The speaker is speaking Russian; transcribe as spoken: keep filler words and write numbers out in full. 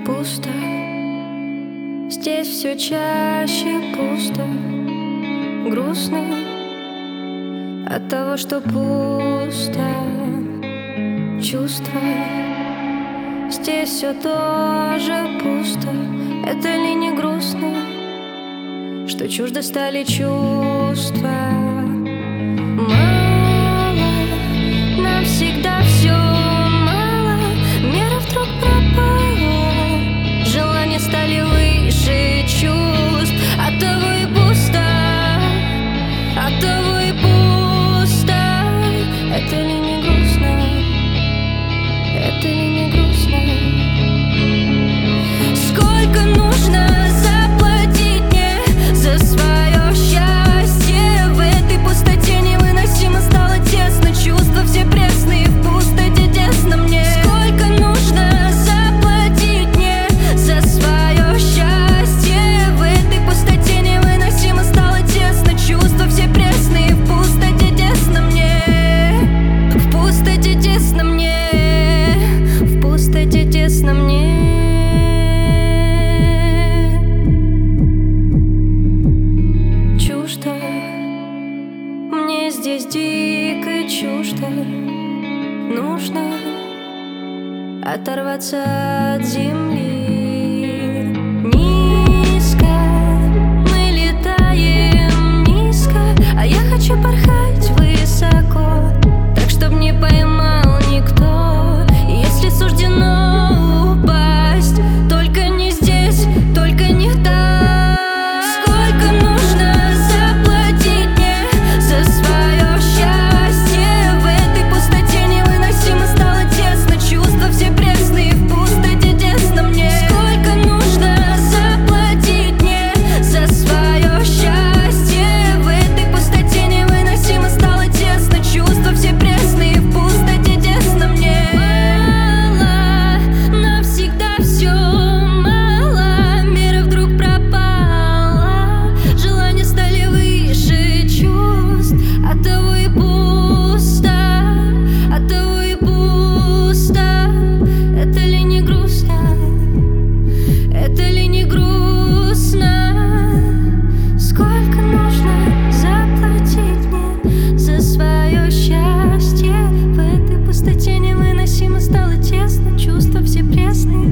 пусто. Здесь все чаще пусто, грустно от того, что пусто. Чувства здесь все тоже пусто. Это ли не грустно, что чуждо стали чувства? Мало, нам всегда все мало. Мера вдруг пропала, желания стали выше чувств. Оттого и пусто, оттого и пусто. Это ли не грустно? Это ли не грустно? Сколько нужно заплатить мне за свое счастье? В этой пустоте невыносимо стало тесно. Чувства все пресные, в пустоте тесно мне. Сколько нужно заплатить мне за свое счастье? В этой пустоте невыносимо стало тесно. Чувства все пресные, в пустоте тесно мне. В пустоте тесно мне. В пустоте тесно мне. Чуждо мне здесь дико чуждо. Нужно оторваться от земли. Низко мы летаем, низко, а я хочу порхать высоко, так чтоб не поймал никто. И если суждено упасть, только не здесь, только не там. Сколько нужно заплатить мне за свое счастье? В этой пустоте невыносимо стало тесно. Чувства все пресные, в пустоте тесно мне. Сколько нужно заплатить мне за свое счастье? В этой пустоте невыносимо стало тесно. Чувства все пресные, в пустоте тесно мне. Мало, навсегда все мало. Мера вдруг пропала, желания стали выше чувств. Оттого и пусто, оттого и пусто. Это ли не грустно? Это ли не грустно? Сколько нужно заплатить мне за свое счастье? В этой пустоте невыносимо стало тесно. Чувства все пресные,